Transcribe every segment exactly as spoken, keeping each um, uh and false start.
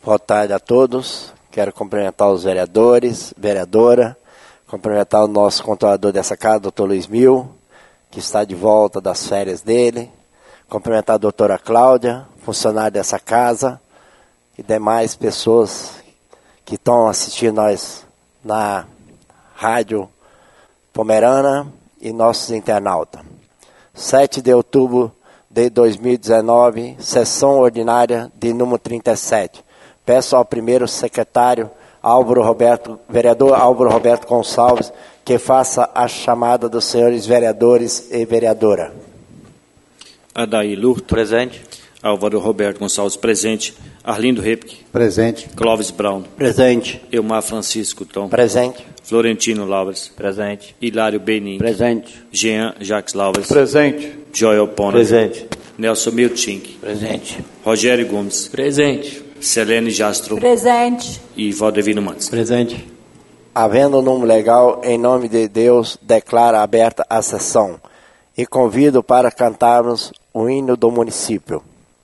Boa tarde a todos. Quero cumprimentar os vereadores, vereadora, cumprimentar o nosso controlador dessa casa, doutor Luiz Mil, que está de volta das férias dele. Cumprimentar a doutora Cláudia, funcionária dessa casa, e demais pessoas que estão assistindo nós na Rádio Pomerana e nossos internautas. sete de outubro de dois mil e dezenove, sessão ordinária de número trinta e sete. Peço ao primeiro secretário, Álvaro Roberto, vereador Álvaro Roberto Gonçalves, que faça a chamada dos senhores vereadores e vereadora. Adair Lurto. Presente. Álvaro Roberto Gonçalves, presente. Arlindo Repke. Presente. Clóvis Brown. Presente. Elmar Francisco Tom. Presente. Florentino Lauras. Presente. Hilário Benin. Presente. Jean Jacques Lauras. Presente. Joel Pona. Presente. Nelson Miltink. Presente. Rogério Gomes. Presente. Selene Jastro. Presente. E Valdevino Mantes. Presente. Havendo um número legal, em nome de Deus, declaro aberta a sessão e convido para cantarmos o hino do município.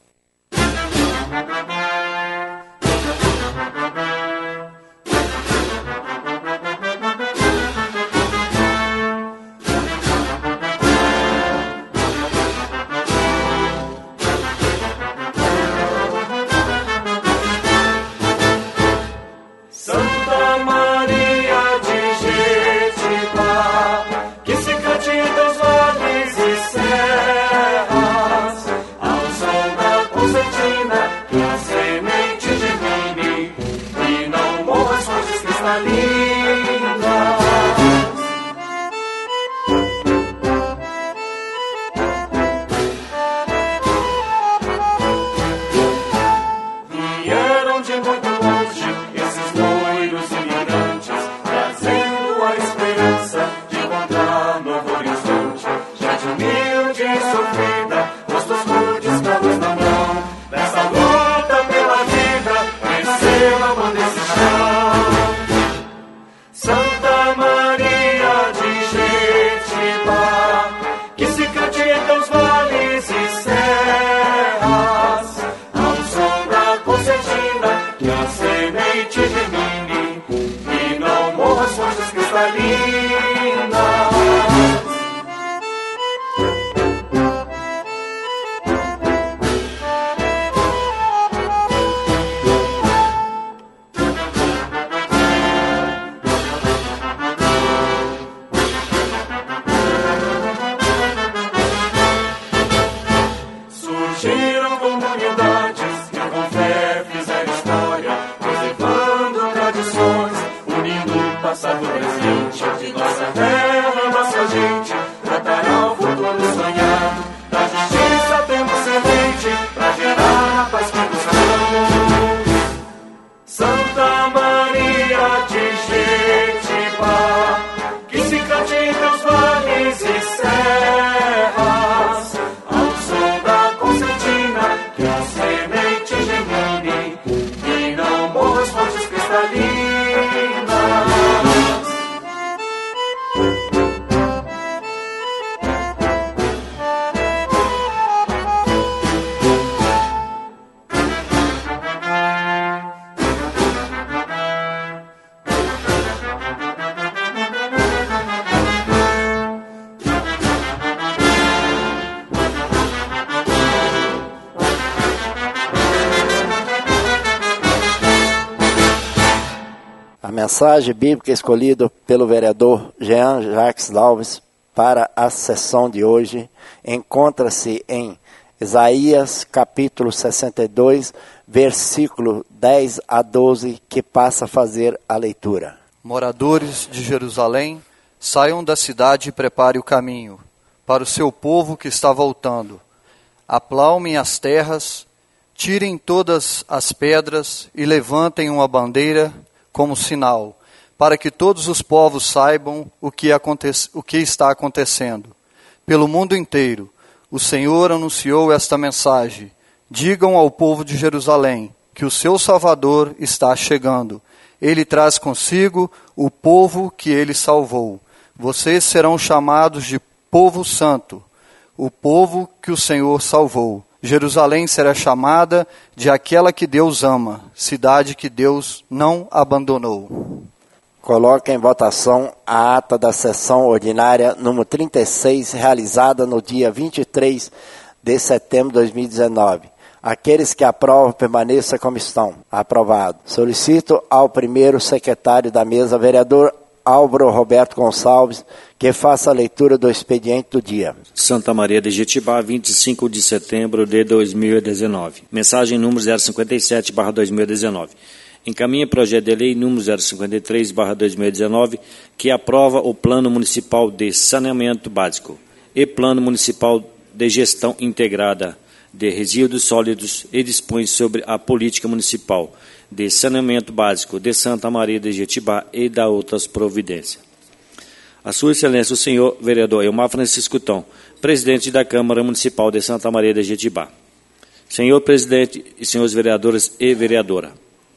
A mensagem bíblica escolhida pelo vereador Jean Jacques Lauras para a sessão de hoje encontra-se em Isaías capítulo sessenta e dois, versículo dez a doze, que passa a fazer a leitura. Moradores de Jerusalém, saiam da cidade e preparem o caminho para o seu povo que está voltando. Aplaumem as terras, tirem todas as pedras e levantem uma bandeira como sinal, para que todos os povos saibam o que, acontece, o que está acontecendo. Pelo mundo inteiro, o Senhor anunciou esta mensagem. Digam ao povo de Jerusalém que o seu Salvador está chegando. Ele traz consigo o povo que ele salvou. Vocês serão chamados de povo santo, o povo que o Senhor salvou. Jerusalém será chamada de aquela que Deus ama, cidade que Deus não abandonou. Coloca em votação a ata da sessão ordinária número trinta e seis, realizada no dia vinte e três de setembro de dois mil e dezenove. Aqueles que aprovam, permaneçam como estão. Aprovado. Solicito ao primeiro secretário da mesa, vereador Álvaro Roberto Gonçalves, que faça a leitura do expediente do dia. Santa Maria de Jetibá, vinte e cinco de setembro de dois mil e dezenove. Mensagem número zero cinquenta e sete barra dois mil e dezenove. Encaminha projeto de lei número zero cinquenta e três barra dois mil e dezenove, que aprova o Plano Municipal de Saneamento Básico e Plano Municipal de Gestão Integrada de Resíduos Sólidos e dispõe sobre a política municipal de saneamento básico de Santa Maria de Jetibá e da outras providências. A Sua Excelência, o senhor vereador Elmar Francisco Tom, presidente da Câmara Municipal de Santa Maria de Jetibá. Senhor presidente e senhores vereadores e vereadora,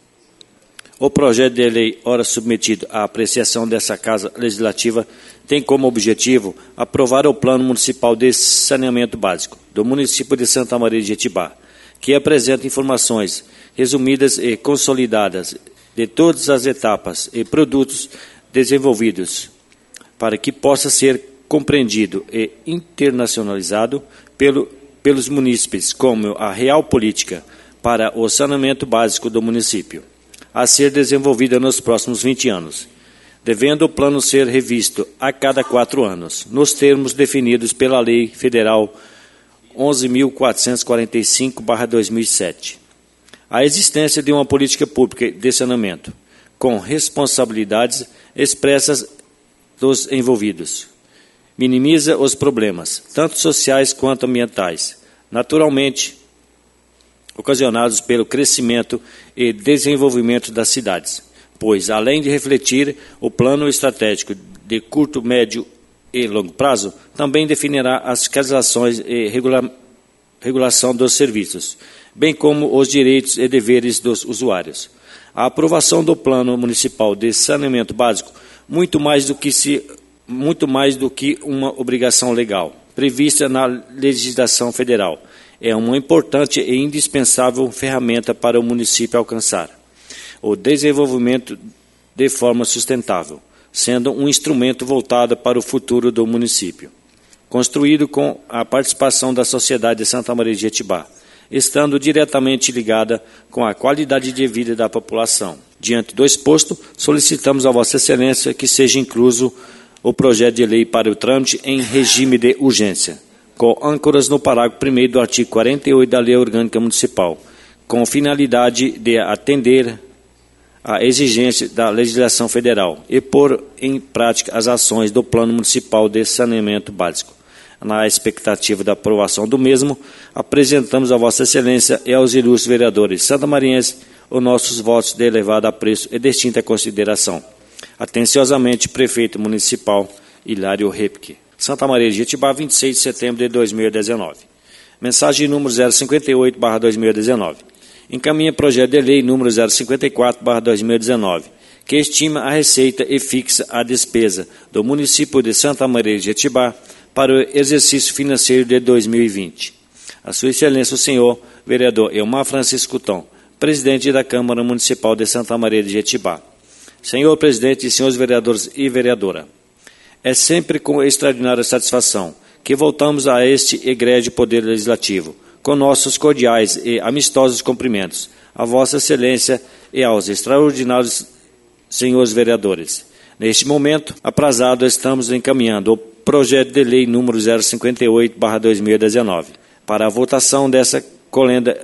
o projeto de lei, ora submetido à apreciação dessa Casa Legislativa, tem como objetivo aprovar o Plano Municipal de Saneamento Básico do município de Santa Maria de Jetibá, que apresenta informações resumidas e consolidadas de todas as etapas e produtos desenvolvidos, para que possa ser compreendido e internacionalizado pelo, pelos munícipes como a real política para o saneamento básico do município, a ser desenvolvida nos próximos vinte anos, devendo o plano ser revisto a cada quatro anos, nos termos definidos pela Lei Federal onze mil quatrocentos e quarenta e cinco barra dois mil e sete. A existência de uma política pública de saneamento, com responsabilidades expressas dos envolvidos, minimiza os problemas, tanto sociais quanto ambientais, naturalmente ocasionados pelo crescimento e desenvolvimento das cidades, pois, além de refletir o plano estratégico de curto, médio e longo prazo, também definirá as fiscalizações e regula regulação dos serviços, bem como os direitos e deveres dos usuários. A aprovação do Plano Municipal de Saneamento Básico, muito mais do que, se, muito mais do que uma obrigação legal, prevista na legislação federal, é uma importante e indispensável ferramenta para o município alcançar o desenvolvimento de forma sustentável, sendo um instrumento voltado para o futuro do município, construído com a participação da sociedade de Santa Maria de Jetibá, estando diretamente ligada com a qualidade de vida da população. Diante do exposto, solicitamos a Vossa Excelência que seja incluso o projeto de lei para o trâmite em regime de urgência, com âncoras no parágrafo primeiro do artigo quarenta e oito da Lei Orgânica Municipal, com finalidade de atender à exigência da legislação federal e pôr em prática as ações do Plano Municipal de Saneamento Básico. Na expectativa da aprovação do mesmo, apresentamos a Vossa Excelência e aos ilustres vereadores santamarienses os nossos votos de elevado apreço e distinta consideração. Atenciosamente, Prefeito Municipal Hilário Repke. Santa Maria de Jetibá, vinte e seis de setembro de dois mil e dezenove. Mensagem número zero cinquenta e oito barra dois mil e dezenove. Encaminha projeto de lei número zero cinquenta e quatro barra dois mil e dezenove, que estima a receita e fixa a despesa do município de Santa Maria de Jetibá para o exercício financeiro de dois mil e vinte. A Sua Excelência, o senhor vereador Elmar Francisco Tom, presidente da Câmara Municipal de Santa Maria de Jetibá. Senhor presidente e senhores vereadores e vereadora, é sempre com extraordinária satisfação que voltamos a este egrégio Poder Legislativo, com nossos cordiais e amistosos cumprimentos a Vossa Excelência e aos extraordinários senhores vereadores. Neste momento, aprazado, estamos encaminhando o projeto de lei número zero cinquenta e oito barra dois mil e dezenove para a votação dessa colenda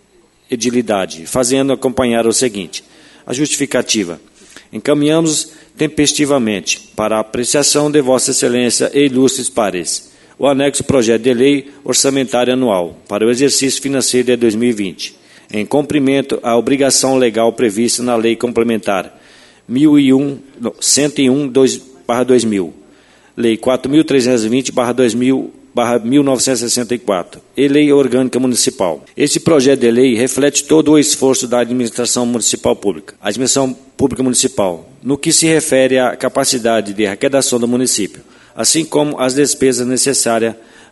edilidade, fazendo acompanhar o seguinte: a justificativa. Encaminhamos tempestivamente para a apreciação de Vossa Excelência e ilustres pares o anexo projeto de lei orçamentária anual para o exercício financeiro de dois mil e vinte, em cumprimento à obrigação legal prevista na Lei Complementar cento e um barra dois mil, Lei quatro mil trezentos e vinte barra mil novecentos e sessenta e quatro e Lei Orgânica Municipal. Este projeto de lei reflete todo o esforço da administração municipal pública, a administração pública municipal, no que se refere à capacidade de arrecadação do município, assim como as despesas necessárias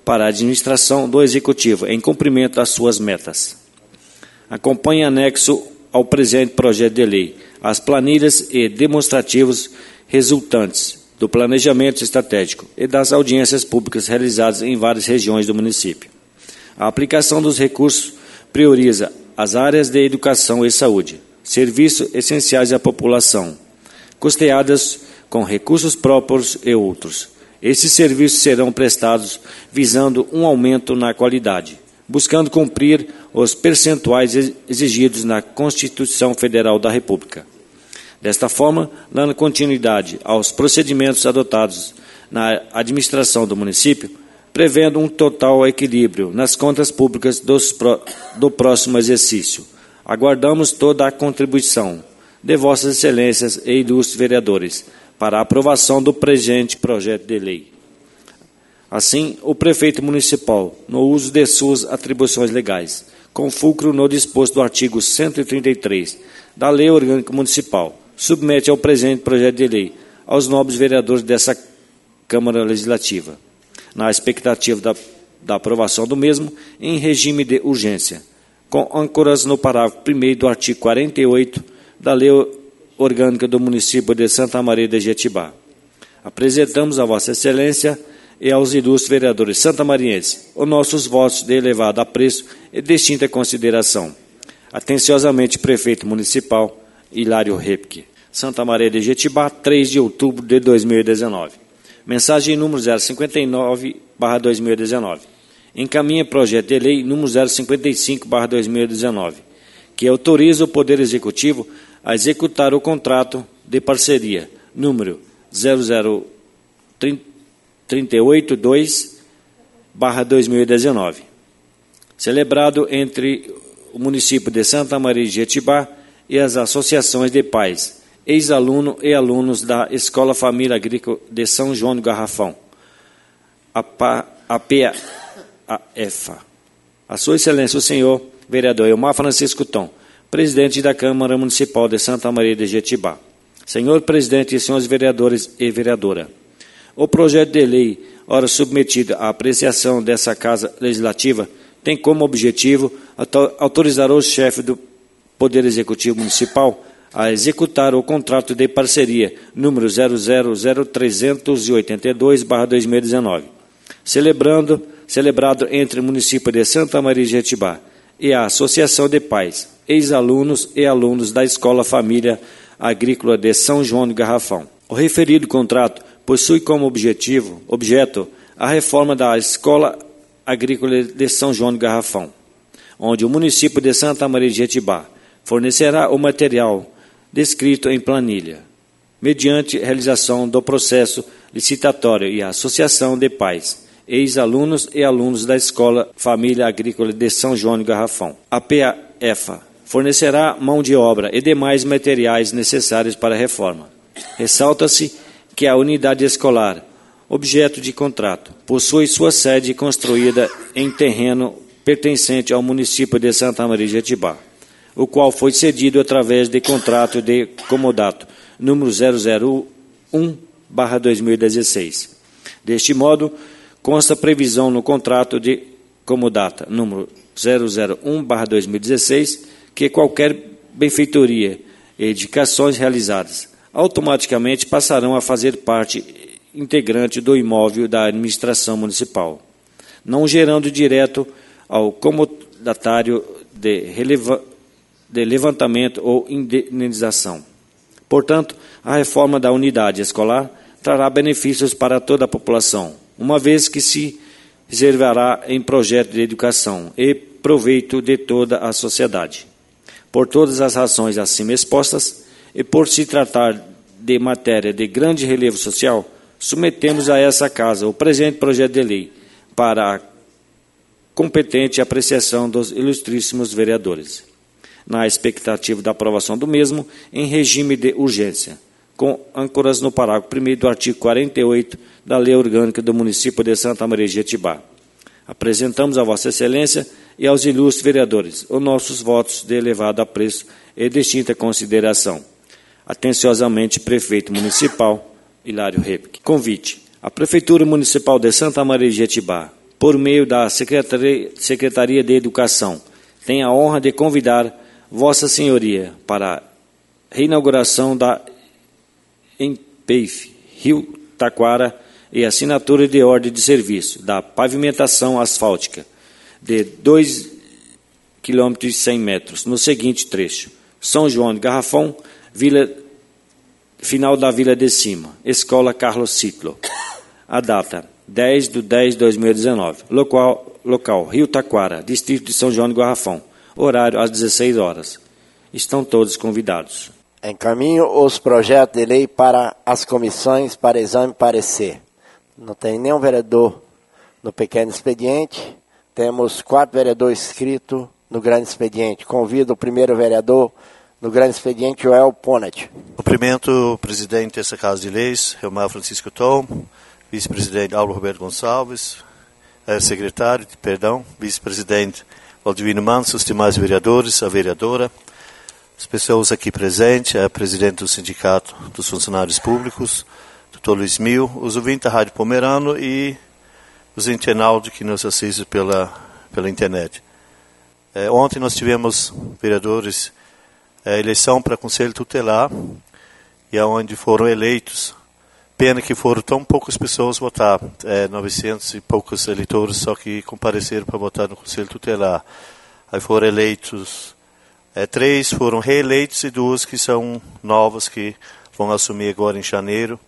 para a administração do Executivo, em cumprimento das suas metas. Acompanhe anexo ao presente projeto de lei as planilhas e demonstrativos resultantes do planejamento estratégico e das audiências públicas realizadas em várias regiões do município. A aplicação dos recursos prioriza as áreas de educação e saúde, serviços essenciais à população, custeadas com recursos próprios e outros. Esses serviços serão prestados visando um aumento na qualidade, buscando cumprir os percentuais exigidos na Constituição Federal da República. Desta forma, dando continuidade aos procedimentos adotados na administração do município, prevendo um total equilíbrio nas contas públicas dos pro, do próximo exercício. Aguardamos toda a contribuição de Vossas Excelências e ilustres vereadores para a aprovação do presente projeto de lei. Assim, o prefeito municipal, no uso de suas atribuições legais, com fulcro no disposto do artigo cento e trinta e três da Lei Orgânica Municipal, submete ao presente projeto de lei aos nobres vereadores dessa Câmara Legislativa, na expectativa da, da aprovação do mesmo em regime de urgência, com âncoras no parágrafo primeiro do artigo quarenta e oito da Lei Orgânica do Município de Santa Maria de Jetibá. Apresentamos a Vossa Excelência e aos ilustres vereadores santamarienses os nossos votos de elevado apreço e distinta consideração. Atenciosamente, Prefeito Municipal Hilário Repke. Santa Maria de Jetibá, três de outubro de dois mil e dezenove. Mensagem número zero cinquenta e nove barra dois mil e dezenove. Encaminha projeto de lei número zero cinquenta e cinco barra dois mil e dezenove, que autoriza o Poder Executivo a executar o contrato de parceria número zero zero trinta e oito dois barra dois mil e dezenove, celebrado entre o município de Santa Maria de Jetibá e as associações de pais, ex-aluno e alunos da Escola Família Agrícola de São João do Garrafão, a P A F A. A Sua Excelência, o senhor vereador Elmar Francisco Tom, presidente da Câmara Municipal de Santa Maria de Jetibá. Senhor presidente e senhores vereadores e vereadora, o projeto de lei, ora submetido à apreciação dessa Casa Legislativa, tem como objetivo autorizar o chefe do Poder Executivo Municipal a executar o contrato de parceria número zero zero zero trezentos e oitenta e dois barra dois mil e dezenove, celebrando, celebrado entre o município de Santa Maria de Jetibá e a Associação de Pais, ex-alunos e alunos da Escola Família Agrícola de São João do Garrafão. O referido contrato possui como objetivo, objeto a reforma da Escola Agrícola de São João do Garrafão, onde o município de Santa Maria de Jetibá fornecerá o material descrito em planilha, mediante realização do processo licitatório e a Associação de Pais, ex-alunos e alunos da Escola Família Agrícola de São João do Garrafão. A P A F A fornecerá mão de obra e demais materiais necessários para a reforma. Ressalta-se que a unidade escolar, objeto de contrato, possui sua sede construída em terreno pertencente ao município de Santa Maria de Jetibá, o qual foi cedido através de contrato de comodato número zero zero um barra dois mil e dezesseis. Deste modo, consta previsão no contrato de comodata número zero zero um barra dois mil e dezesseis que qualquer benfeitoria e edificações realizadas automaticamente passarão a fazer parte integrante do imóvel da administração municipal, não gerando direto ao comodatário de, releva, de levantamento ou indenização. Portanto, a reforma da unidade escolar trará benefícios para toda a população, uma vez que se reservará em projeto de educação e proveito de toda a sociedade. Por todas as razões acima expostas, e por se tratar de matéria de grande relevo social, submetemos a essa Casa o presente projeto de lei para a competente apreciação dos ilustríssimos vereadores, na expectativa da aprovação do mesmo em regime de urgência, com âncoras no parágrafo primeiro do artigo quarenta e oito da Lei Orgânica do Município de Santa Maria de Jetibá. Apresentamos a Vossa Excelência e aos ilustres vereadores os nossos votos de elevado apreço e distinta consideração. Atenciosamente, Prefeito Municipal Hilário Repke. Convite. A Prefeitura Municipal de Santa Maria de Jetibá por meio da Secretaria, Secretaria de Educação. Tenho a honra de convidar Vossa Senhoria para a reinauguração da EMPEIF, Rio Taquara, e assinatura de ordem de serviço da pavimentação asfáltica de dois quilômetros e cem metros, no seguinte trecho: São João de Garrafão, Vila, final da Vila de Cima, Escola Carlos Citlo. A data: dez de dez de dois mil e dezenove. Local, local Rio Taquara, distrito de São João de Garrafão. Horário às dezesseis horas. Estão todos convidados. Encaminho os projetos de lei para as comissões para exame e parecer. Não tem nenhum vereador no pequeno expediente. Temos quatro vereadores inscritos no grande expediente. Convido o primeiro vereador no grande expediente, Joel Ponet. Cumprimento o presidente dessa Casa de Leis, Elmar Francisco Tom, vice-presidente Paulo Roberto Gonçalves, eh, secretário, perdão, vice-presidente Valdivino Manso, os demais vereadores, a vereadora, as pessoas aqui presentes, a presidente do Sindicato dos Funcionários Públicos, doutor Luiz Mil, os ouvintes da Rádio Pomerano e os internautas que nos assistem pela, pela internet. Eh, ontem nós tivemos, vereadores, a eleição para Conselho Tutelar, e aonde foram eleitos, pena que foram tão poucas pessoas votar, é, novecentos e poucos eleitores só que compareceram para votar no Conselho Tutelar. Aí foram eleitos, é, três foram reeleitos e duas que são novas, que vão assumir agora em janeiro.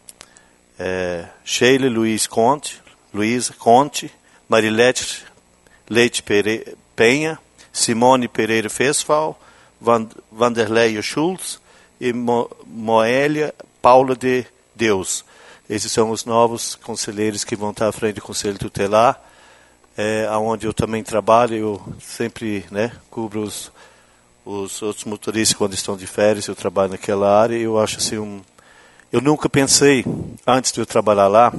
É, Sheila Luiz Conte, Luísa Conte, Marilete Leite Pere, Penha, Simone Pereira Fesfal, Vanderleia Schultz e Mo, Moélia Paula de Deus. Esses são os novos conselheiros que vão estar à frente do Conselho Tutelar, é, onde eu também trabalho. Eu sempre, né, cubro os, os outros motoristas quando estão de férias. Eu trabalho naquela área e eu acho assim, um, eu nunca pensei, antes de eu trabalhar lá,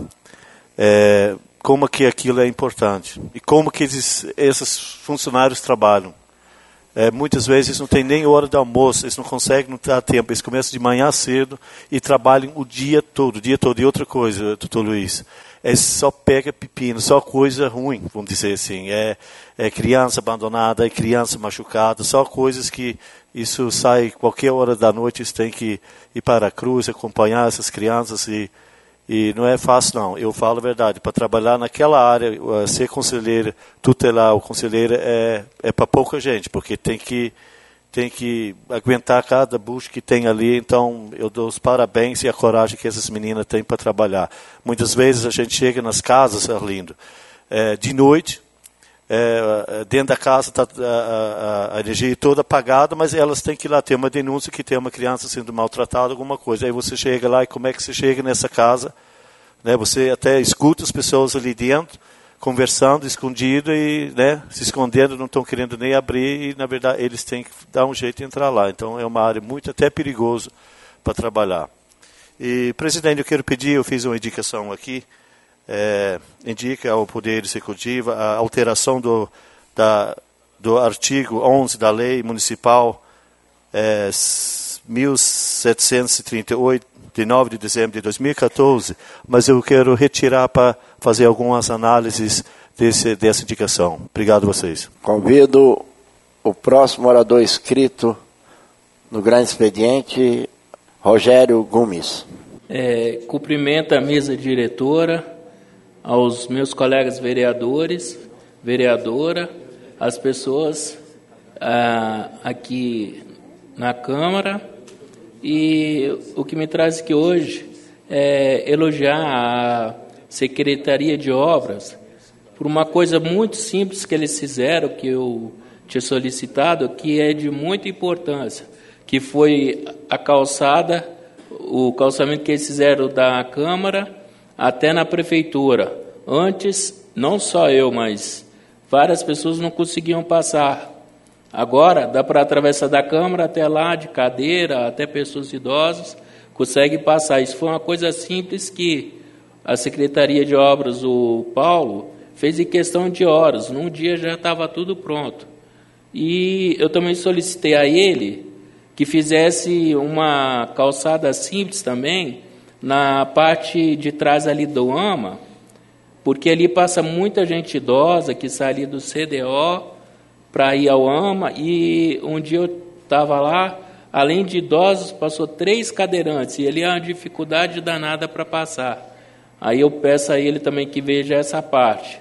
é, como que aquilo é importante e como que esses, esses funcionários trabalham. É, muitas vezes não tem nem hora de almoço, eles não conseguem, não ter tempo, eles começam de manhã cedo e trabalham o dia todo, o dia todo. E outra coisa, doutor Luiz, é só pega pepino, só coisa ruim, vamos dizer assim, é, é criança abandonada, é criança machucada, só coisas que isso sai qualquer hora da noite, eles têm que ir para a cruz, acompanhar essas crianças e E não é fácil, não. Eu falo a verdade. Para trabalhar naquela área, ser conselheiro tutelar ou conselheira é, é para pouca gente, porque tem que, tem que aguentar cada bucho que tem ali. Então, eu dou os parabéns e a coragem que essas meninas têm para trabalhar. Muitas vezes a gente chega nas casas, Arlindo, é, de noite, é, dentro da casa está a, a, a energia toda apagada, mas elas têm que ir lá ter uma denúncia que tem uma criança sendo maltratada, alguma coisa. Aí você chega lá e como é que você chega nessa casa? Né, você até escuta as pessoas ali dentro, conversando, escondido e, né, se escondendo, não estão querendo nem abrir e, na verdade, eles têm que dar um jeito de entrar lá. Então, é uma área muito até perigosa para trabalhar. E, presidente, eu quero pedir, eu fiz uma indicação aqui, É, indica ao Poder Executivo a alteração do, da, do artigo onze da Lei Municipal é, mil setecentos e trinta e oito, de nove de dezembro de dois mil e quatorze, mas eu quero retirar para fazer algumas análises desse, dessa indicação. Obrigado a vocês. Convido o próximo orador inscrito no grande expediente, Rogério Gomes. É, cumprimento a mesa diretora, aos meus colegas vereadores, vereadora, as pessoas ah, aqui na Câmara, e o que me traz aqui hoje é elogiar a Secretaria de Obras por uma coisa muito simples que eles fizeram, que eu tinha solicitado, que é de muita importância, que foi a calçada, o calçamento que eles fizeram da Câmara até na Prefeitura. Antes, não só eu, mas várias pessoas não conseguiam passar. Agora, dá para atravessar da Câmara até lá, de cadeira, até pessoas idosas, conseguem passar. Isso foi uma coisa simples que a Secretaria de Obras, o Paulo, fez em questão de horas. Num dia já estava tudo pronto. E eu também solicitei a ele que fizesse uma calçada simples também, na parte de trás ali do AMA, porque ali passa muita gente idosa que sai ali do C D O para ir ao AMA, e um dia eu estava lá, além de idosos, passou três cadeirantes, e ali é uma dificuldade danada para passar. Aí eu peço a ele também que veja essa parte.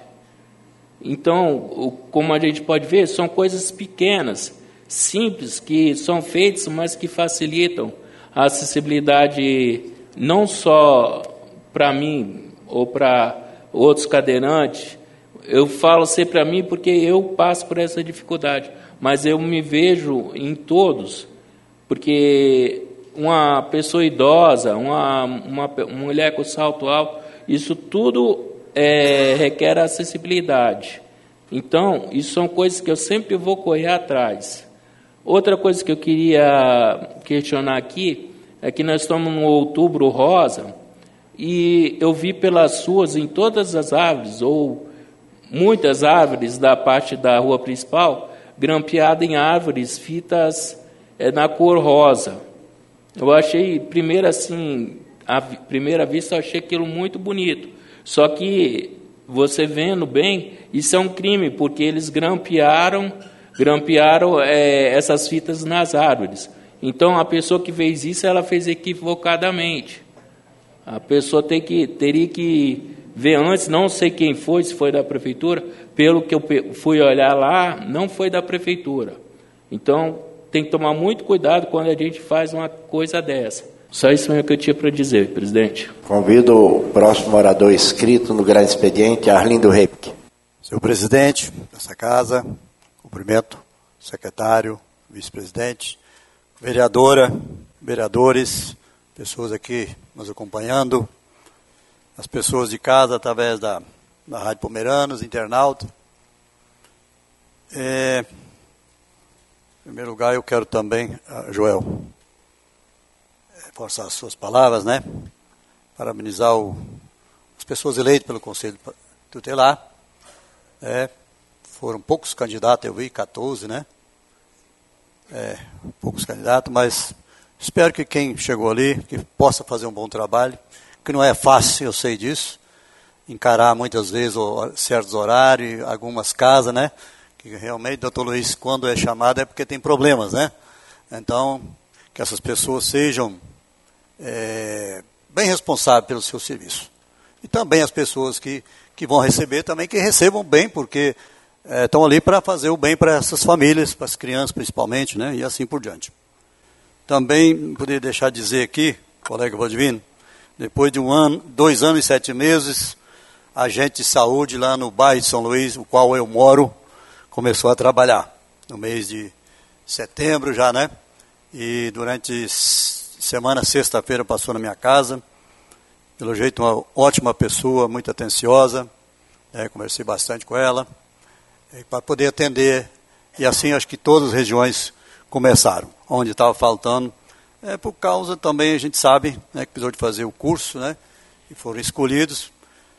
Então, como a gente pode ver, são coisas pequenas, simples, que são feitas, mas que facilitam a acessibilidade não só para mim ou para outros cadeirantes. Eu falo sempre para mim porque eu passo por essa dificuldade, mas eu me vejo em todos, porque uma pessoa idosa, uma, uma, uma mulher com salto alto, isso tudo é, requer acessibilidade. Então, isso são coisas que eu sempre vou correr atrás. Outra coisa que eu queria questionar aqui é que nós estamos no Outubro Rosa, e eu vi pelas ruas, em todas as árvores, ou muitas árvores da parte da rua principal, grampeada em árvores, fitas é, na cor rosa. Eu achei, primeiro assim, à primeira vista, eu achei aquilo muito bonito. Só que, você vendo bem, isso é um crime, porque eles grampearam, grampearam é, essas fitas nas árvores. Então, a pessoa que fez isso, ela fez equivocadamente. A pessoa tem que, teria que ver antes, não sei quem foi, se foi da prefeitura, pelo que eu fui olhar lá, não foi da prefeitura. Então, tem que tomar muito cuidado quando a gente faz uma coisa dessa. Só isso mesmo que eu tinha para dizer, presidente. Convido o próximo orador inscrito no grande expediente, Arlindo Repique. Senhor presidente dessa casa, cumprimento o secretário, vice-presidente, vereadora, vereadores, pessoas aqui nos acompanhando, as pessoas de casa através da, da Rádio Pomeranos, internauta. É, em primeiro lugar, eu quero também, uh, Joel, reforçar as suas palavras, né? Parabenizar o, as pessoas eleitas pelo Conselho Tutelar. É, foram poucos candidatos, eu vi, quatorze, né? É, poucos candidatos, mas espero que quem chegou ali, que possa fazer um bom trabalho, que não é fácil, eu sei disso, encarar muitas vezes certos horários, algumas casas, né? Que realmente, doutor Luiz, quando é chamado é porque tem problemas, né? Então, que essas pessoas sejam é, bem responsáveis pelo seu serviço. E também as pessoas que, que vão receber também, que recebam bem, porque é, estão ali para fazer o bem para essas famílias, para as crianças principalmente, né? E assim por diante. Também não poderia deixar de dizer aqui, colega Valdivino, depois de um ano, dois anos e sete meses, a agente de saúde lá no bairro de São Luís, o qual eu moro, começou a trabalhar no mês de setembro já, né? E durante semana, sexta-feira, passou na minha casa. Pelo jeito, uma ótima pessoa, muito atenciosa. Né? Conversei bastante com ela, para poder atender. E assim, acho que todas as regiões começaram. Onde estava faltando, é por causa também, a gente sabe, né, que precisou de fazer o curso, né? E foram escolhidos.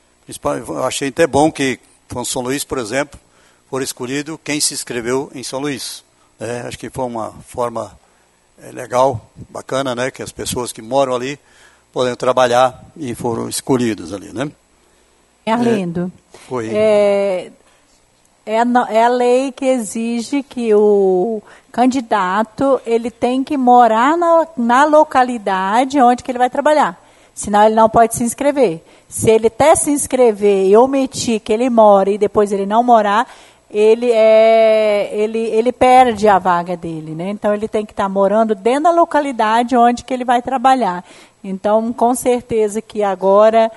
Eu achei até bom que, com São Luís, por exemplo, foram escolhidos quem se inscreveu em São Luís. É, acho que foi uma forma é, legal, bacana, né? Que as pessoas que moram ali podem trabalhar e foram escolhidos ali, né? Arlindo, é, foi. É, é, a, é a lei que exige que o candidato ele tem que morar na, na localidade onde que ele vai trabalhar. Senão ele não pode se inscrever. Se ele até se inscrever e omitir que ele mora e depois ele não morar, ele, é, ele, ele perde a vaga dele, né? Então, ele tem que estar morando dentro da localidade onde que ele vai trabalhar. Então, com certeza que agora,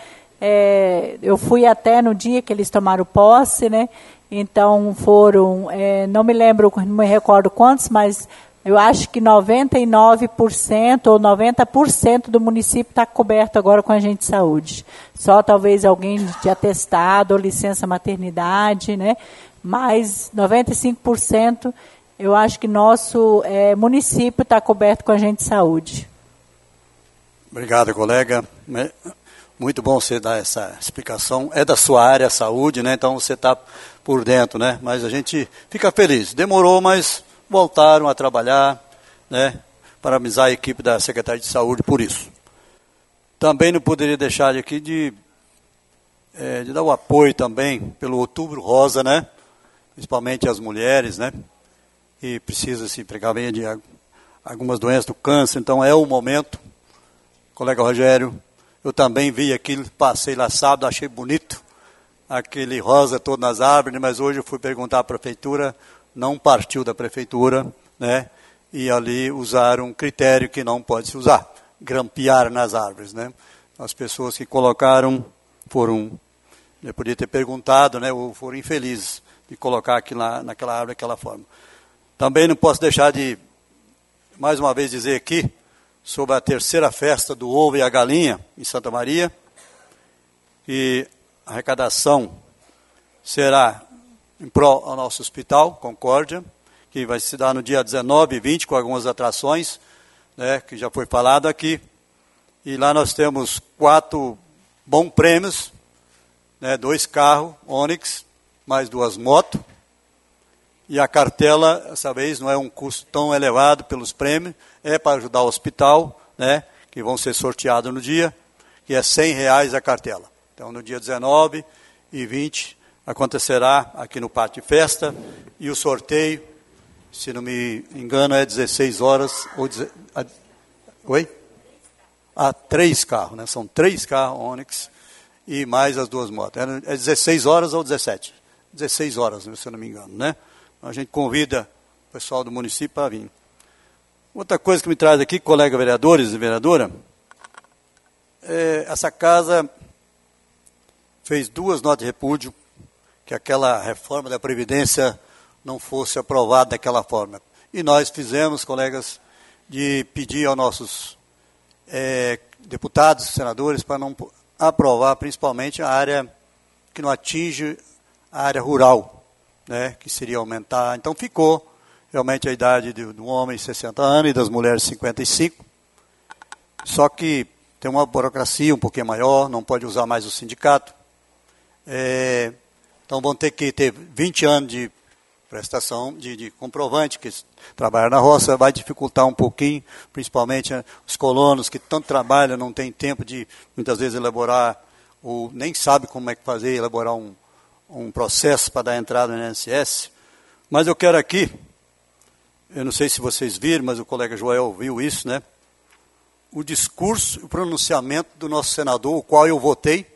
é, eu fui até no dia que eles tomaram posse, né? Então, foram, é, não me lembro, não me recordo quantos, mas eu acho que noventa e nove por cento ou noventa por cento do município está coberto agora com agente de saúde. Só talvez alguém de atestado ou licença maternidade, né? Mas noventa e cinco por cento eu acho que nosso é, município está coberto com agente de saúde. Obrigado, colega. Muito bom você dar essa explicação. É da sua área, saúde, né? Então você está por dentro, né? Mas a gente fica feliz. Demorou, mas voltaram a trabalhar, né? Parabenizar a equipe da Secretaria de Saúde por isso. Também não poderia deixar aqui de é, de dar o apoio também pelo Outubro Rosa, né? Principalmente as mulheres, né? E precisa se precaver de algumas doenças do câncer, então é o momento. Colega Rogério, eu também vi aquilo, passei lá sábado, achei bonito, aquele rosa todo nas árvores, mas hoje eu fui perguntar à prefeitura, não partiu da prefeitura, né? E ali usaram um critério que não pode se usar, grampear nas árvores, né? As pessoas que colocaram foram, eu podia ter perguntado, né? Ou foram infelizes de colocar aquilo na, naquela árvore daquela forma. Também não posso deixar de, mais uma vez, dizer aqui, sobre a terceira festa do ovo e a galinha em Santa Maria, e a arrecadação será em prol ao nosso hospital, Concórdia, que vai se dar no dia dezenove e vinte, com algumas atrações, né, que já foi falado aqui, e lá nós temos quatro bons prêmios, né, dois carros Onix, mais duas motos, e a cartela, dessa vez, não é um custo tão elevado pelos prêmios, é para ajudar o hospital, né, que vão ser sorteados no dia, que é cem reais a cartela. Então, no dia dezenove e vinte, acontecerá aqui no Pátio de Festa, e o sorteio, se não me engano, é dezesseis horas, ou deze... Oi? Ah, três carros, né, são três carros Onix, e mais as duas motos. É dezesseis horas ou dezessete? dezesseis horas, se eu não me engano, né? A gente convida o pessoal do município para vir. Outra coisa que me traz aqui, colega vereadores e vereadora, é, essa casa fez duas notas de repúdio, que aquela reforma da Previdência não fosse aprovada daquela forma. E nós fizemos, colegas, de pedir aos nossos é, deputados, senadores, para não aprovar principalmente a área que não atinge a área rural, né, que seria aumentar. Então ficou realmente a idade do, do homem sessenta anos e das mulheres cinquenta e cinco. Só que tem uma burocracia um pouquinho maior, não pode usar mais o sindicato. É, então vão ter que ter vinte anos de prestação, de, de comprovante, que trabalhar na roça vai dificultar um pouquinho, principalmente né, os colonos que tanto trabalham, não tem tempo de, muitas vezes, elaborar, ou nem sabe como é que fazer, elaborar um um processo para dar entrada no I N S S, mas eu quero aqui, eu não sei se vocês viram, mas o colega Joel viu isso, né? O discurso, o pronunciamento do nosso senador, o qual eu votei,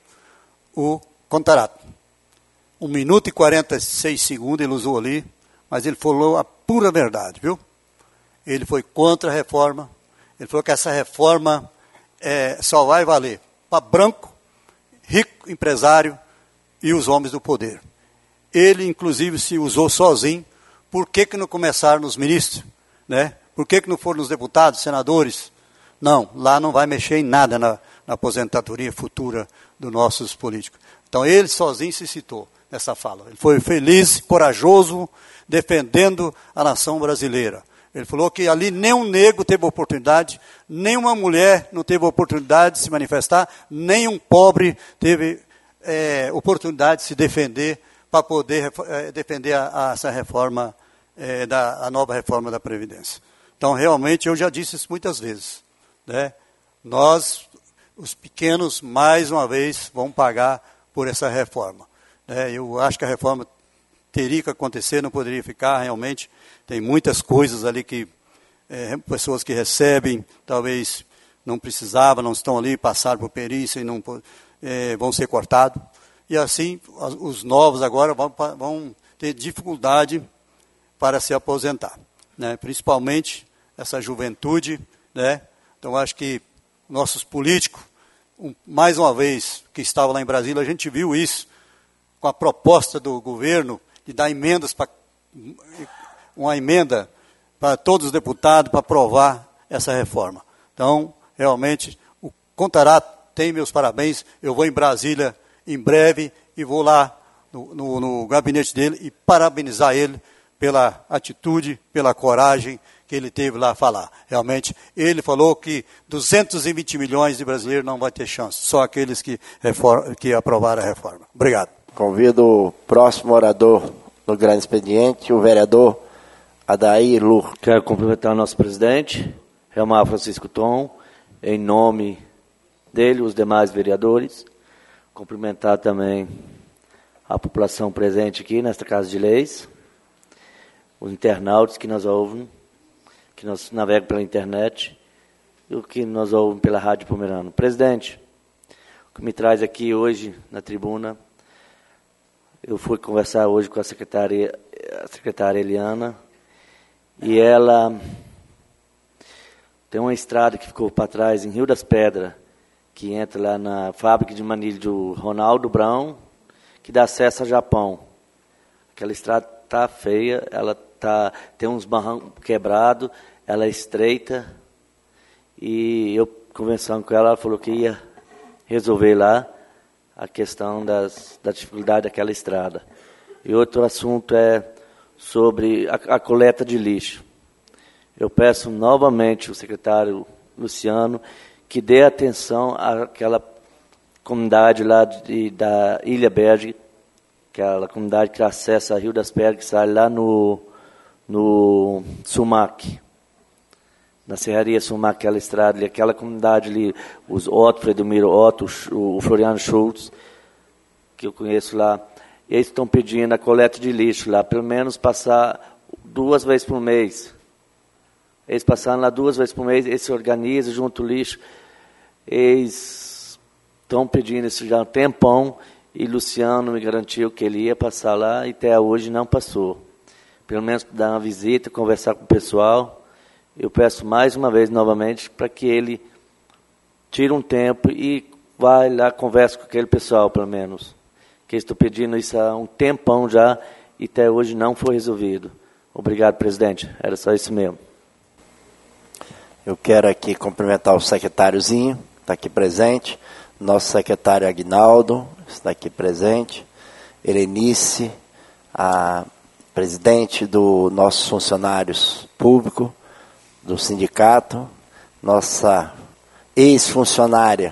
o Contarato. Um minuto e quarenta e seis segundos ele usou ali, mas ele falou a pura verdade, viu? Ele foi contra a reforma, ele falou que essa reforma é, só vai valer para branco, rico, empresário, e os homens do poder. Ele, inclusive, se usou sozinho. Por que que não começaram nos ministros? Né? Por que que não foram nos deputados, senadores? Não, lá não vai mexer em nada na, na aposentadoria futura dos nossos políticos. Então, ele sozinho se citou nessa fala. Ele foi feliz, corajoso, defendendo a nação brasileira. Ele falou que ali nenhum negro teve oportunidade, nenhuma mulher não teve oportunidade de se manifestar, nem um pobre teve É, oportunidade de se defender para poder é, defender a, a, essa reforma, é, da, a nova reforma da Previdência. Então, realmente, eu já disse isso muitas vezes, né? Nós, os pequenos, mais uma vez, vão pagar por essa reforma. Né? Eu acho que a reforma teria que acontecer, não poderia ficar, realmente. Tem muitas coisas ali que, é, pessoas que recebem, talvez não precisavam, não estão ali, passaram por perícia e não... É, vão ser cortados, e assim os novos agora vão, vão ter dificuldade para se aposentar, né? Principalmente essa juventude, né? Então acho que nossos políticos, um, mais uma vez, que estavam lá em Brasília, a gente viu isso, com a proposta do governo de dar emendas, para, uma emenda para todos os deputados para aprovar essa reforma. Então, realmente, o Contarato tem meus parabéns. Eu vou em Brasília em breve e vou lá no, no, no gabinete dele e parabenizar ele pela atitude, pela coragem que ele teve lá a falar. Realmente, ele falou que duzentos e vinte milhões de brasileiros não vai ter chance, só aqueles que, reform, que aprovaram a reforma. Obrigado. Convido o próximo orador do grande expediente, o vereador Adair Lur. Quero cumprimentar o nosso presidente, Helmar Francisco Tom, em nome dele, os demais vereadores, Cumprimentar também a população presente aqui nesta Casa de Leis, os internautas que nos ouvem, que nos navegam pela internet e o que nos ouvem pela Rádio Pomerano. Presidente, o que me traz aqui hoje na tribuna, eu fui conversar hoje com a secretária, a secretária Eliana, e ela tem uma estrada que ficou para trás em Rio das Pedras, que entra lá na fábrica de manilha do Ronaldo Brown, que dá acesso ao Japão. Aquela estrada está feia, ela tá, tem uns barrancos quebrados, ela é estreita, e eu conversando com ela, ela falou que ia resolver lá a questão das, da dificuldade daquela estrada. E outro assunto é sobre a, a coleta de lixo. Eu peço novamente ao secretário Luciano que dê atenção àquela comunidade lá de, da Ilha Berge, aquela comunidade que acessa Rio das Pedras, que sai lá no, no Sumac, na Serraria Sumac, aquela estrada ali, aquela comunidade ali, os Otto, Fredomiro Otto, o Floriano Schultz, que eu conheço lá, eles estão pedindo a coleta de lixo lá, pelo menos passar duas vezes por mês. Eles passaram lá duas vezes por mês, eles se organizam, juntam o lixo, eles estão pedindo isso já há um tempão, e Luciano me garantiu que ele ia passar lá, e até hoje não passou. Pelo menos dar uma visita, conversar com o pessoal. Eu peço mais uma vez, novamente, para que ele tire um tempo e vá lá, converse com aquele pessoal, pelo menos. Que estou pedindo isso há um tempão já, e até hoje não foi resolvido. Obrigado, presidente. Era só isso mesmo. Eu quero aqui cumprimentar o secretáriozinho, está aqui presente, nosso secretário Aguinaldo, está aqui presente, Helenice, a presidente dos nossos funcionários públicos, do sindicato, nossa ex-funcionária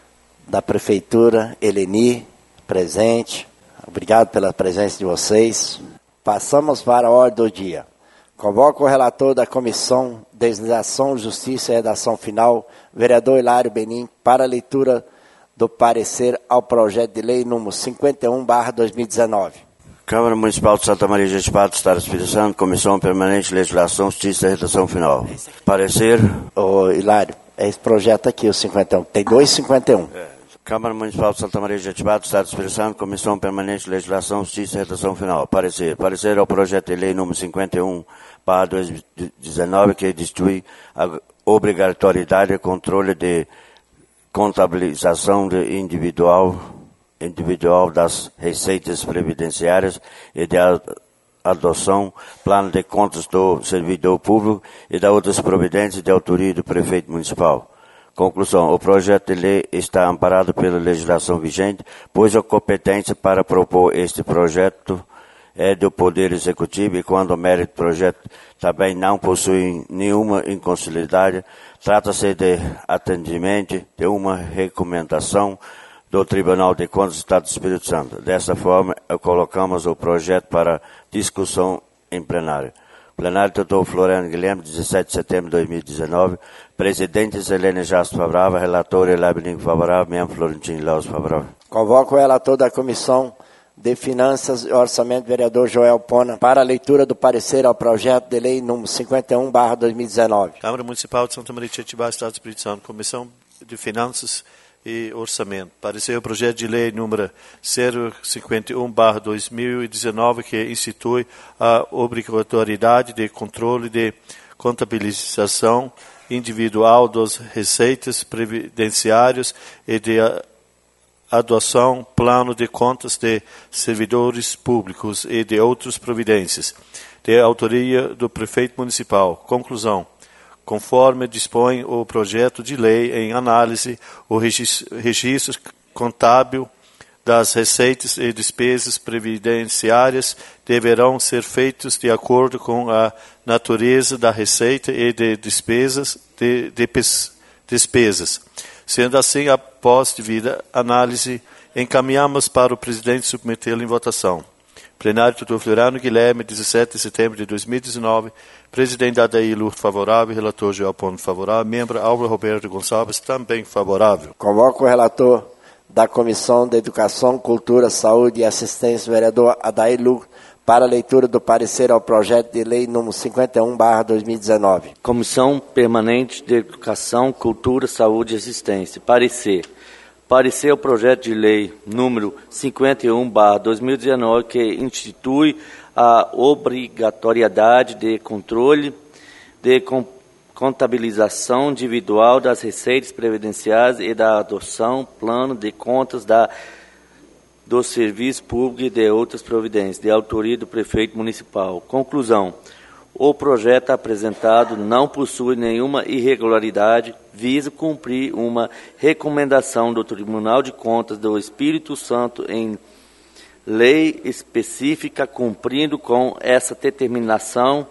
da prefeitura, Eleni, presente. Obrigado pela presença de vocês. Passamos para a ordem do dia. Convoco o relator da Comissão de Legislação, Justiça e Redação Final, vereador Hilário Benim, para a leitura do parecer ao projeto de lei número cinquenta e um barra dois mil e dezenove. Câmara Municipal de Santa Maria de Jetibá, Estado do Espírito Santo, Comissão Permanente de Legislação, Justiça e Redação Final. Parecer. Ô, Hilário, é esse projeto aqui, o cinquenta e um. Tem dois cinquenta e um. É. Câmara Municipal de Santa Maria de Jetibá, Estado do Espírito Santo, Comissão Permanente de Legislação, Justiça e Redação Final. Parecer. Parecer ao projeto de lei número cinquenta e um barra dois mil e dezenove, que institui a obrigatoriedade de controle de contabilização de individual, individual das receitas previdenciárias e de adoção, plano de contas do servidor público e da outras providências de autoria do prefeito municipal. Conclusão. O projeto de lei está amparado pela legislação vigente, pois a competência para propor este projeto é do Poder Executivo e quando o mérito do projeto também não possui nenhuma inconstitucionalidade, trata-se de atendimento de uma recomendação do Tribunal de Contas do Estado do Espírito Santo. Dessa forma, colocamos o projeto para discussão em plenário. Plenário, doutor Floriano Guilherme, dezessete de setembro de dois mil e dezenove. Presidente Helena Jasto favorável, relator Hilário Benim favorável, membro Florentino Laus favorável. Convoco o relator da Comissão de Finanças e Orçamento, vereador Joel Pona, para a leitura do parecer ao projeto de lei número cinquenta e um barra dois mil e dezenove. Câmara Municipal de Santa Maria de Jetibá, Estado do Espírito Santo, Comissão de Finanças e Orçamento. Parecer o projeto de lei número zero cinquenta e um barra dois mil e dezenove, que institui a obrigatoriedade de controle de contabilização individual das receitas previdenciárias e de adoção, plano de contas de servidores públicos e de outras providências, de autoria do prefeito municipal. Conclusão. Conforme dispõe o projeto de lei em análise, o registro contábil das receitas e despesas previdenciárias deverão ser feitos de acordo com a natureza da receita e de despesas, de, de despesas. Sendo assim, após devida análise, encaminhamos para o presidente submetê-lo em votação. Plenário, doutor Floriano Guilherme, dezessete de setembro de dois mil e dezenove. Presidente Adair Lourdes favorável, relator Joel Pona favorável, membro Álvaro Roberto Gonçalves também favorável. Convoco o relator da Comissão de Educação, Cultura, Saúde e Assistência, vereador Adair Lucas, para a leitura do parecer ao projeto de lei número cinquenta e um barra dois mil e dezenove. Comissão Permanente de Educação, Cultura, Saúde e Assistência. Parecer. Parecer ao projeto de lei número cinquenta e um barra dois mil e dezenove, que institui a obrigatoriedade de controle de contabilização individual das receitas previdenciárias e da adoção plano de contas da do serviço público e de outras providências, de autoria do prefeito municipal. Conclusão. O projeto apresentado não possui nenhuma irregularidade, visa cumprir uma recomendação do Tribunal de Contas do Espírito Santo em lei específica, cumprindo com essa determinação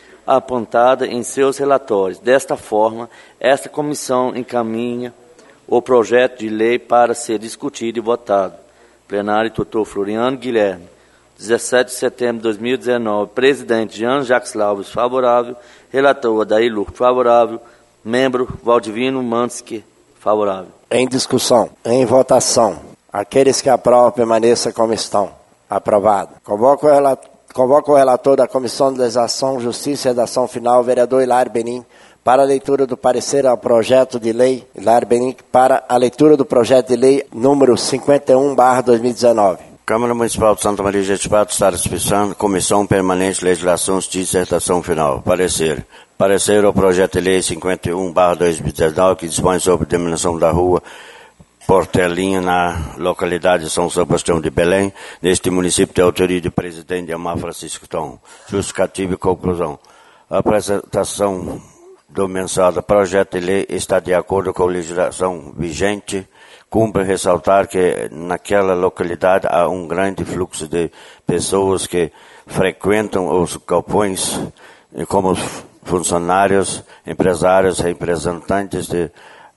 apontada em seus relatórios. Desta forma, esta comissão encaminha o projeto de lei para ser discutido e votado. Plenário, doutor Floriano Guilherme. dezessete de setembro de dois mil e dezenove. Presidente Jean Jacques Lauves, favorável. Relator Adair Lucas, favorável. Membro Valdivino Mansky, favorável. Em discussão. Em votação. Aqueles que aprovam, permaneçam como estão. Aprovado. Convoco o relator, convoco o relator da Comissão de Legislação, Justiça e Redação Final, vereador Hilário Benim, para a leitura do parecer ao projeto de lei, Hilário Benim, para a leitura do projeto de lei número cinquenta e um barra dois mil e dezenove. Câmara Municipal de Santa Maria de Jetibá, Estado do Espírito Santo, Comissão Permanente de Legislação, Justiça e Redação Final. Parecer. Parecer ao projeto de lei cinquenta e um barra dois mil e dezenove, que dispõe sobre a denominação da rua Portelinha, na localidade de São Sebastião de Belém, neste município de autoria do presidente Amar Francisco Tom. Justificativa e conclusão. A apresentação do mencionado projeto de lei está de acordo com a legislação vigente. Cumpre ressaltar que naquela localidade há um grande fluxo de pessoas que frequentam os galpões como funcionários, empresários, representantes de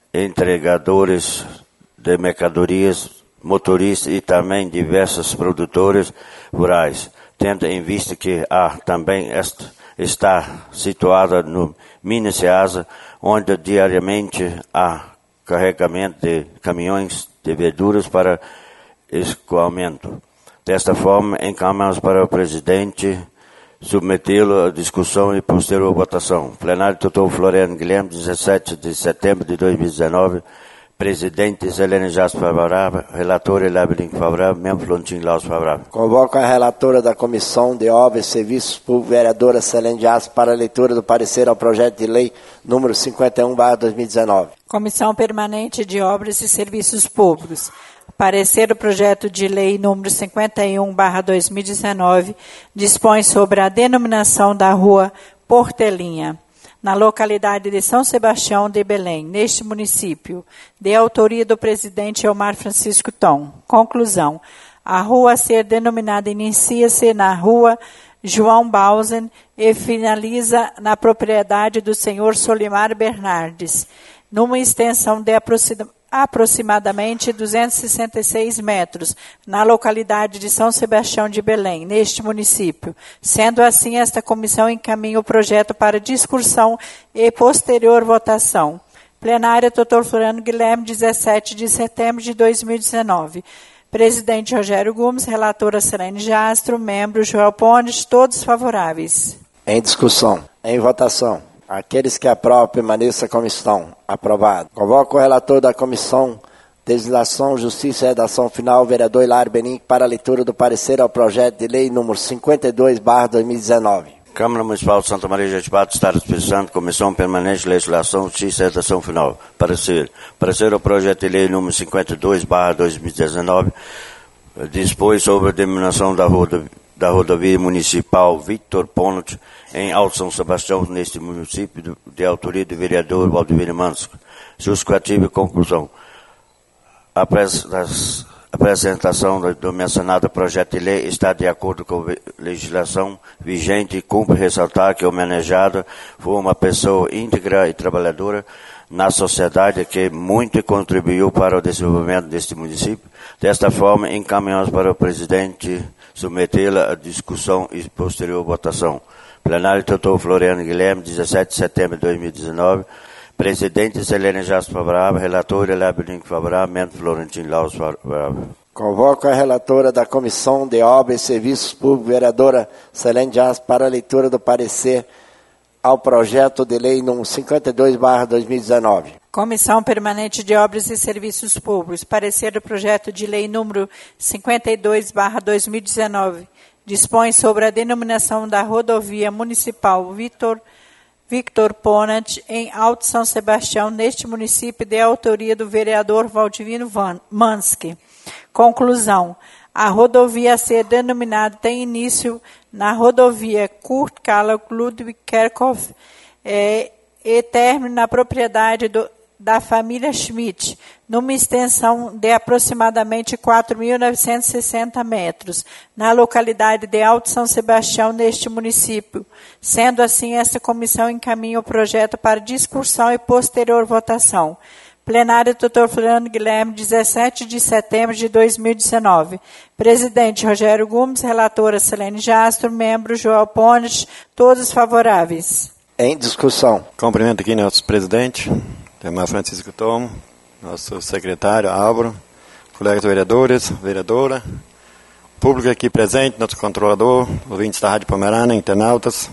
entregadores de mercadorias, motoristas e também diversos produtores rurais, tendo em vista que há também esta, está situada no Minas Ceasa, onde diariamente há carregamento de caminhões de verduras para escoamento. Desta forma, encaminhamos para o presidente submetê-lo à discussão e posterior votação. Plenário, doutor Floriano Guilherme, dezessete de setembro de dois mil e dezenove. Presidente Zelene Jasper, favorável. Relator Hilário favorável. Membro Florentino Laus, favorável. Convoco a relatora da Comissão de Obras e Serviços Públicos, vereadora Zelene Jasper, para a leitura do parecer ao projeto de lei número cinquenta e um barra dois mil e dezenove. Comissão Permanente de Obras e Serviços Públicos. Parecer do projeto de lei número cinquenta e um barra dois mil e dezenove dispõe sobre a denominação da rua Portelinha, na localidade de São Sebastião de Belém, neste município, de autoria do presidente Elmar Francisco Tom. Conclusão. A rua a ser denominada inicia-se na rua João Bausen e finaliza na propriedade do senhor Solimar Bernardes, numa extensão de aproximadamente aproximadamente duzentos e sessenta e seis metros, na localidade de São Sebastião de Belém, neste município. Sendo assim, esta comissão encaminha o projeto para discussão e posterior votação. Plenária, doutor Floriano Guilherme, dezessete de setembro de dois mil e dezenove. Presidente Rogério Gomes, relatora Selene Jastro, membro Joel Pontes, todos favoráveis. Em discussão. Em votação. Aqueles que aprovam, permaneçam como estão. Aprovado. Convoco o relator da Comissão de Legislação, Justiça e Redação Final, vereador Hilário Benim, para a leitura do parecer ao projeto de lei número cinquenta e dois barra dois mil e dezenove. Câmara Municipal de Santa Maria de Jetibá, Estado do Espírito Santo, Comissão Permanente de Legislação, Justiça e Redação Final. Parecer. Parecer ao projeto de lei número cinquenta e dois barra dois mil e dezenove, dispõe sobre a denominação da rodovia, da rodovia municipal Victor Ponte, em Alto São Sebastião, neste município, de autoria do vereador Valdivino Mansky. Justificativa e conclusão. A apresentação do mencionado projeto de lei está de acordo com a legislação vigente e cumpre ressaltar que o homenageado foi uma pessoa íntegra e trabalhadora na sociedade que muito contribuiu para o desenvolvimento deste município. Desta forma, encaminhamos para o presidente submetê-la à discussão e posterior votação. Plenário, doutor Floriano Guilherme, dezessete de setembro de dois mil e dezenove. Presidente Selene Jasper favorável, relator Elábio Link favorável, membro Florentino Laus favorável. Convoco a relatora da Comissão de Obras e Serviços Públicos, vereadora Selene Jasper, para a leitura do parecer ao projeto de lei número cinquenta e dois barra dois mil e dezenove. Comissão Permanente de Obras e Serviços Públicos. Parecer do projeto de lei número cinquenta e dois barra dois mil e dezenove. Dispõe sobre a denominação da rodovia municipal Vitor Victor Ponant, em Alto São Sebastião, neste município, de autoria do vereador Valdivino Mansky. Conclusão. A rodovia a ser denominada tem início na rodovia Kurt Karl Ludwig Kerkhoff é, e término na propriedade do, da família Schmidt, numa extensão de aproximadamente quatro mil novecentos e sessenta metros, na localidade de Alto São Sebastião, neste município. Sendo assim, esta comissão encaminha o projeto para discussão e posterior votação. Plenário doutor Floriano Guilherme, dezessete de setembro de dois mil e dezenove. Presidente Rogério Gomes, relatora Selene Jasper, membro João Pontes, todos favoráveis. Em discussão. Cumprimento aqui nosso presidente, Temar Francisco Tom, nosso secretário Álvaro, colegas vereadores, vereadora, público aqui presente, nosso controlador, ouvintes da Rádio Pomerana, internautas.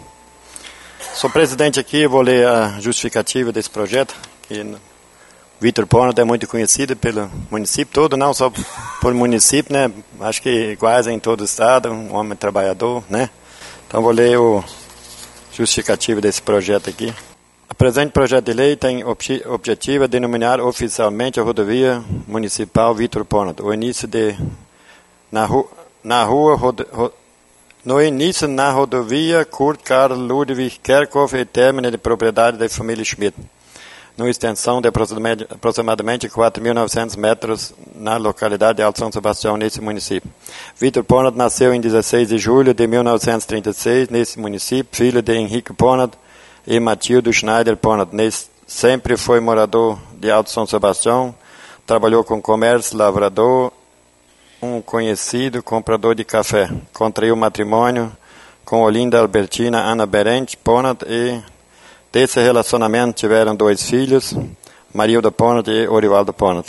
Sou presidente aqui, vou ler a justificativa desse projeto, que Vitor Ponant é muito conhecido pelo município todo, não só por município, né? Acho que iguais em todo o estado, um homem trabalhador, né? Então vou ler o justificativo desse projeto aqui. O presente projeto de lei tem obje, objetivo de denominar oficialmente a rodovia municipal Vitor Ponant. O início de na rua, na rua rodo, ro, no início na rodovia Kurt Karl Ludwig Kerkhoff e término de propriedade da família Schmidt, numa extensão de aproximadamente quatro mil e novecentos metros na localidade de Alto São Sebastião, nesse município. Vitor Ponant nasceu em dezesseis de julho de mil novecentos e trinta e seis, nesse município, filho de Henrique Ponant e Matilde Schneider Ponant. Nesse, sempre foi morador de Alto São Sebastião, trabalhou com comércio, lavrador, um conhecido comprador de café. Contraiu matrimônio com Olinda Albertina Ana Berente Ponant e desse relacionamento tiveram dois filhos, Marilda Ponant e Orivaldo Ponant.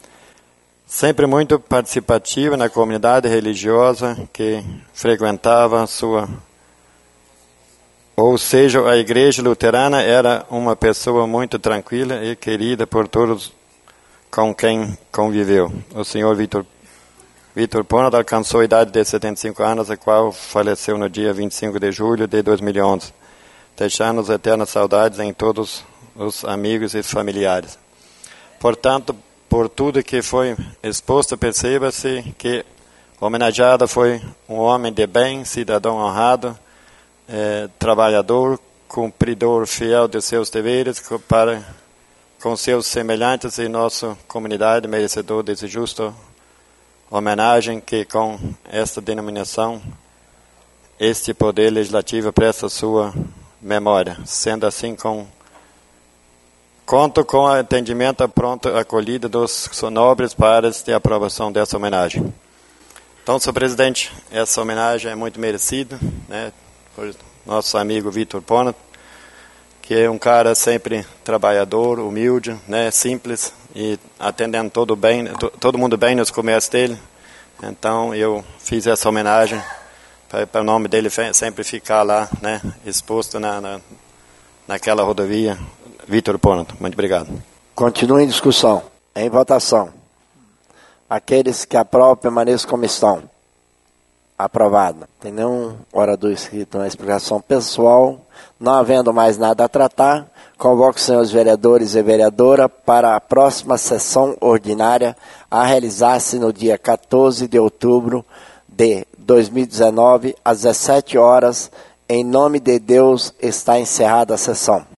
Sempre muito participativa na comunidade religiosa que frequentava sua, ou seja, a igreja luterana, era uma pessoa muito tranquila e querida por todos com quem conviveu. O senhor Vitor Vitor Ponant alcançou a idade de setenta e cinco anos, a qual faleceu no dia vinte e cinco de julho de dois mil e onze. Deixando-nos eternas saudades em todos os amigos e familiares. Portanto, por tudo que foi exposto, perceba-se que o homenageado foi um homem de bem, cidadão honrado, eh, trabalhador, cumpridor fiel de seus deveres para com seus semelhantes e nossa comunidade, merecedor desse justo homenagem que com esta denominação este poder legislativo presta sua memória. Sendo assim, com conto com o atendimento à pronta acolhida dos nobres pares de aprovação dessa homenagem. Então, senhor presidente, essa homenagem é muito merecida, né, por nosso amigo Vitor Ponant, que é um cara sempre trabalhador, humilde, né, simples e atendendo todo bem, todo mundo bem nos comércios dele. Então, eu fiz essa homenagem para o nome dele sempre ficar lá, né, exposto na, na, naquela rodovia Vitor Ponant. Muito obrigado. Continua em discussão. Em votação. Aqueles que aprovam, permaneçam como estão. Aprovado. Tem nenhum orador inscrito na explicação pessoal. Não havendo mais nada a tratar, convoco os senhores vereadores e vereadora para a próxima sessão ordinária a realizar-se no dia quatorze de outubro de dois mil e dezenove, às dezessete horas. Em nome de Deus, está encerrada a sessão.